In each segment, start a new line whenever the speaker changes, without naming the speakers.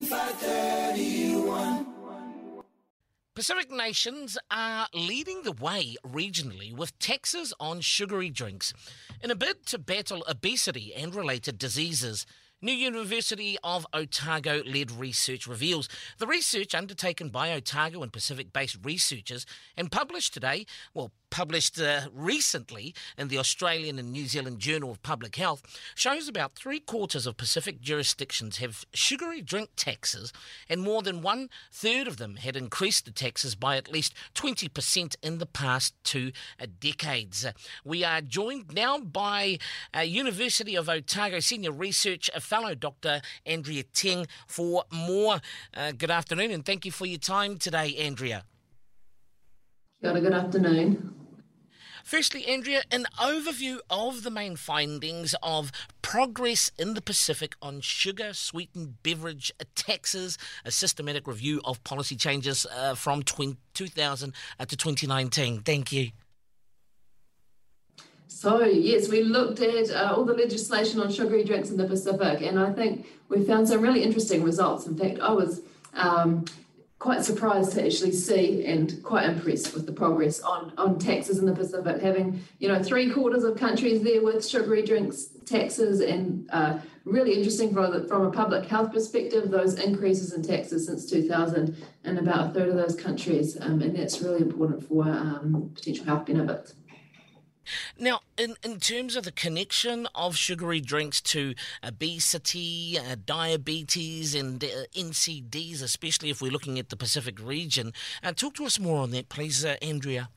Pacific nations are leading the way regionally with taxes on sugary drinks in a bid to battle obesity and related diseases. New University of Otago-led research reveals the research undertaken by Otago and Pacific-based researchers and published recently in the Australian and New Zealand Journal of Public Health shows about 3/4 of Pacific jurisdictions have sugary drink taxes, and more than 1/3 of them had increased the taxes by at least 20% in the past 2 decades. We are joined now by University of Otago Senior Research Fellow Dr. Andrea Teng for more. Good afternoon, and thank you for your time today, Andrea.
Good afternoon.
Firstly, Andrea, an overview of the main findings of progress in the Pacific on sugar-sweetened beverage taxes, a systematic review of policy changes from 2000 to 2019. Thank you.
So, yes, we looked at all the legislation on sugary drinks in the Pacific, and I think we found some really interesting results. In fact, I was quite surprised to actually see and quite impressed with the progress on taxes in the Pacific, having 3/4 of countries there with sugary drinks taxes, and really interesting from a public health perspective, those increases in taxes since 2000 in about 1/3 of those countries, and that's really important for potential health benefits.
Now, in terms of the connection of sugary drinks to obesity, diabetes and NCDs, especially if we're looking at the Pacific region, talk to us more on that, please, Andrea.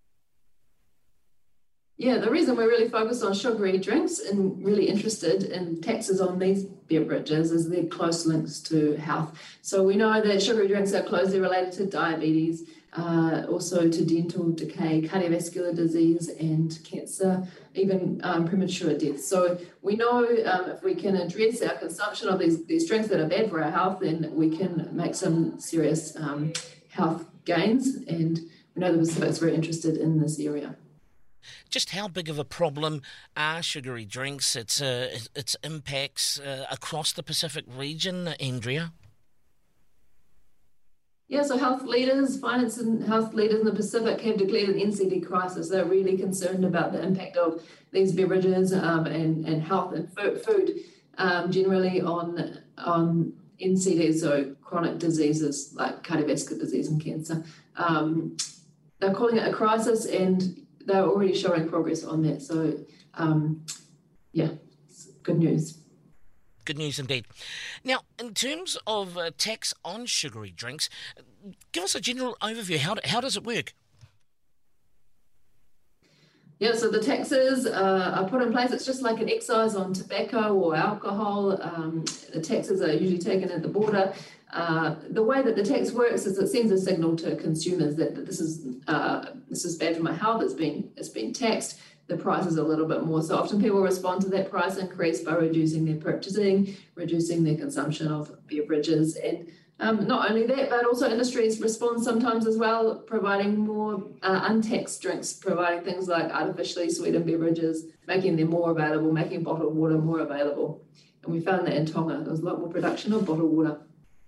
Yeah, the reason we're really focused on sugary drinks and really interested in taxes on these beverages is their close links to health. So we know that sugary drinks are closely related to diabetes, also to dental decay, cardiovascular disease and cancer, even premature death. So we know if we can address our consumption of these drinks that are bad for our health, then we can make some serious health gains, and we know the Pacific's very interested in this area.
Just how big of a problem are sugary drinks, its impacts across the Pacific region, Andrea?
Yeah, so finance and health leaders in the Pacific have declared an NCD crisis. They're really concerned about the impact of these beverages and health and food generally on NCDs, so chronic diseases like cardiovascular disease and cancer. They're calling it a crisis, and they're already showing progress on that. So, it's good news.
Good news indeed. Now, in terms of tax on sugary drinks, give us a general overview. How does it work?
Yeah, so the taxes are put in place. It's just like an excise on tobacco or alcohol. The taxes are usually taken at the border. The way that the tax works is it sends a signal to consumers that this is bad for my health. It's been taxed. The price is a little bit more. So often people respond to that price increase by reducing their purchasing, reducing their consumption of beverages. And not only that, but also industries respond sometimes as well, providing more untaxed drinks, providing things like artificially sweetened beverages, making them more available, making bottled water more available. And we found that in Tonga, there was a lot more production of bottled water.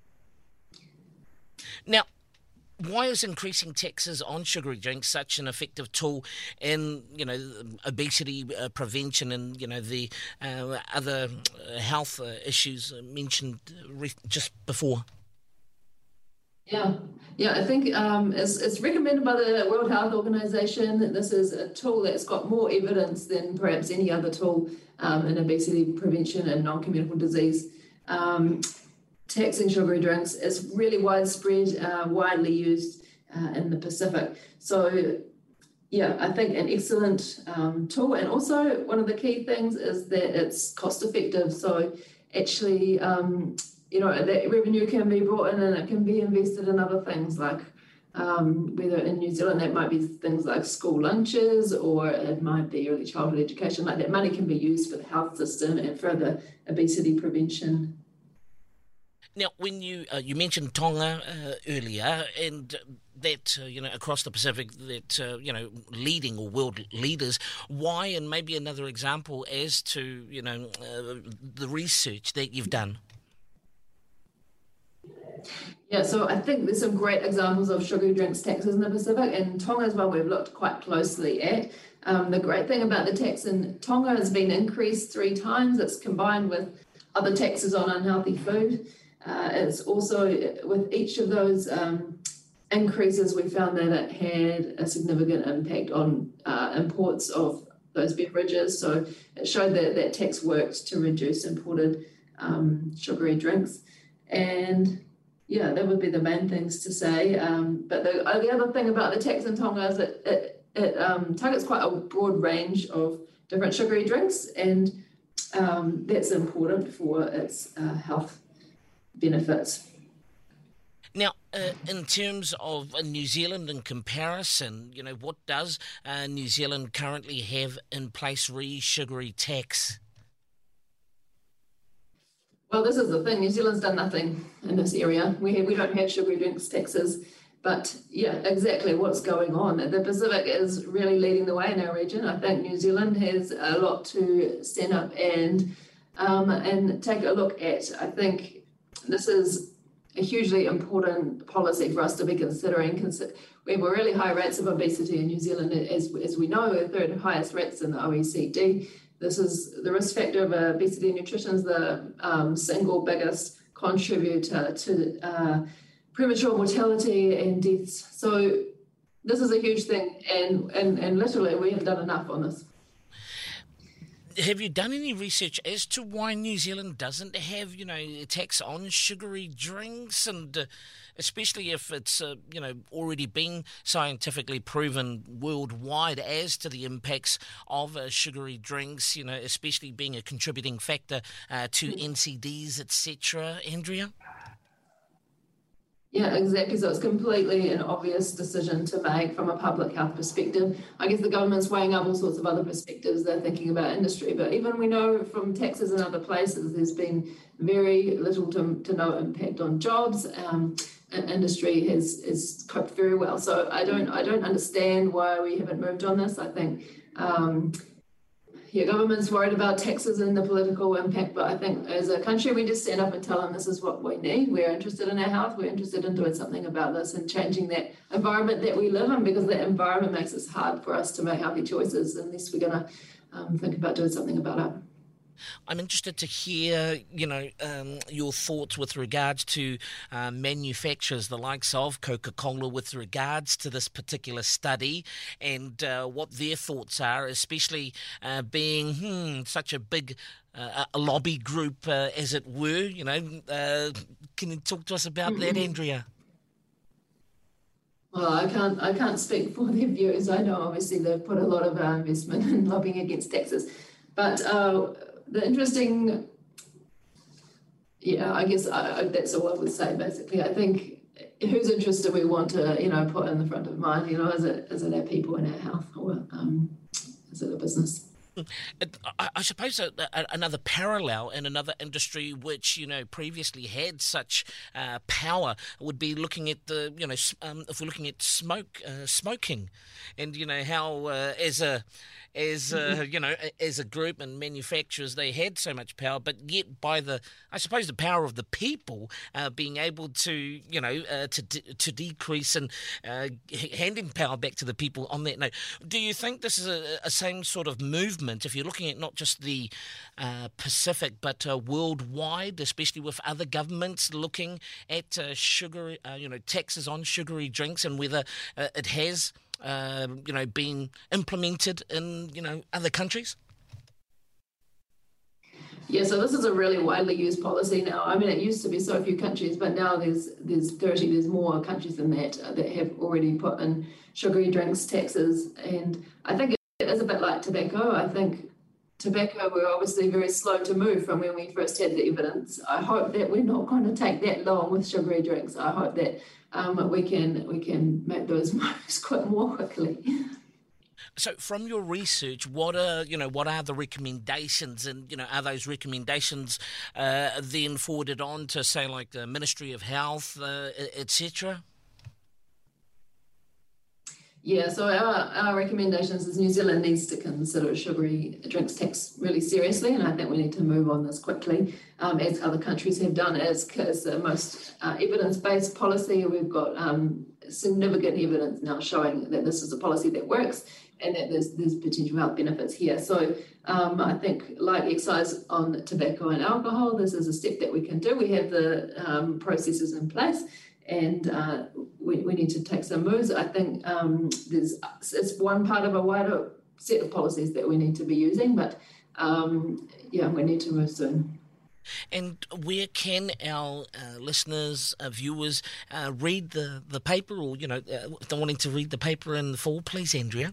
Now, why is increasing taxes on sugary drinks such an effective tool in, obesity prevention and, the other health issues mentioned just before?
Yeah, I think it's recommended by the World Health Organization that this is a tool that's got more evidence than perhaps any other tool in obesity prevention and non-communicable disease. Taxing sugary drinks is really widespread, widely used in the Pacific. So, I think an excellent tool. And also one of the key things is that it's cost effective. So actually, that revenue can be brought in and it can be invested in other things like whether in New Zealand that might be things like school lunches, or it might be early childhood education. Like that money can be used for the health system and for the obesity prevention.
Now, when you mentioned Tonga earlier, and that across the Pacific, that leading or world leaders, why, and maybe another example as to the research that you've done.
Yeah, so I think there's some great examples of sugary drinks taxes in the Pacific, and Tonga is one we've looked quite closely at. The great thing about the tax in Tonga has been increased 3 times. It's combined with other taxes on unhealthy food. It's also, with each of those increases, we found that it had a significant impact on imports of those beverages. So it showed that that tax worked to reduce imported sugary drinks. And yeah, that would be the main things to say. But the other thing about the tax in Tonga is that it targets quite a broad range of different sugary drinks, and that's important for its health benefits.
Now, in terms of New Zealand in comparison, what does New Zealand currently have in place re sugary tax?
Well, this is the thing. New Zealand's done nothing in this area. We don't have sugary drinks taxes, but yeah, exactly what's going on. The Pacific is really leading the way in our region. I think New Zealand has a lot to stand up and take a look at. I think this is a hugely important policy for us to be considering. We have really high rates of obesity in New Zealand, as we know, the third highest rates in the OECD. This is the risk factor of obesity. Nutrition is the single biggest contributor to premature mortality and deaths. So this is a huge thing, and literally we haven't done enough on this.
Have you done any research as to why New Zealand doesn't have, a tax on sugary drinks, and especially if it's, already been scientifically proven worldwide as to the impacts of sugary drinks, especially being a contributing factor to NCDs, etc., Andrea?
Yeah, exactly. So it's completely an obvious decision to make from a public health perspective. I guess the government's weighing up all sorts of other perspectives. They're thinking about industry, but even we know from taxes in other places, there's been very little to no impact on jobs. And industry has coped very well. So I don't understand why we haven't moved on this. I think government's worried about taxes and the political impact, but I think as a country, we just stand up and tell them this is what we need. We're interested in our health. We're interested in doing something about this and changing that environment that we live in, because that environment makes it hard for us to make healthy choices unless we're going to think about doing something about it.
I'm interested to hear, your thoughts with regards to manufacturers, the likes of Coca-Cola, with regards to this particular study, and what their thoughts are, especially being such a big a lobby group, as it were. Can you talk to us about that, Andrea?
Well, I can't speak for their views. I know obviously they've put a lot of investment in lobbying against taxes, but the interesting, I guess that's all I would say. Basically, I think whose interest do we want to put in the front of mind? Is it our people and our health, or is it a business?
I suppose another parallel in another industry which previously had such power would be looking at the if we're looking at smoking, and how as a group and manufacturers they had so much power, but yet by the power of the people being able to to decrease and handing power back to the people on that note. Do you think this is a same sort of movement if you're looking at not just the Pacific but worldwide, especially with other governments looking at sugar, taxes on sugary drinks, and whether it has been implemented in other countries?
Yeah, so this is a really widely used policy now. I mean, it used to be so few countries, but now there's more countries than that have already put in sugary drinks taxes. And I think it is a bit like tobacco. I think tobacco, we're obviously very slow to move from when we first had the evidence. I hope that we're not going to take that long with sugary drinks. I hope that we can make those moves more quickly.
So, from your research, what are the recommendations, and are those recommendations then forwarded on to, say, like the Ministry of Health, etc.?
Yeah, so our recommendations is New Zealand needs to consider a sugary drinks tax really seriously, and I think we need to move on this quickly, as other countries have done. As the most evidence-based policy, we've got significant evidence now showing that this is a policy that works and that there's potential health benefits here. So I think, like excise on tobacco and alcohol, this is a step that we can do. We have the processes in place, and we need to take some moves. I think it's one part of a wider set of policies that we need to be using, but we need to move soon.
And where can our listeners, viewers, read the paper, or if they're wanting to read the paper in the fall, please, Andrea?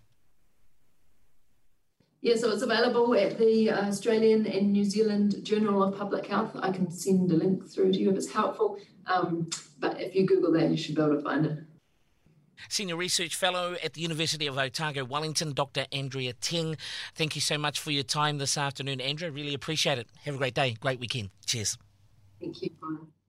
Yeah, so it's available at the Australian and New Zealand Journal of Public Health. I can send a link through to you if it's helpful. But if you Google that, you should be able to find it.
Senior Research Fellow at the University of Otago, Wellington, Dr. Andrea Ting. Thank you so much for your time this afternoon, Andrea. Really appreciate it. Have a great day, great weekend. Cheers.
Thank you, Brian.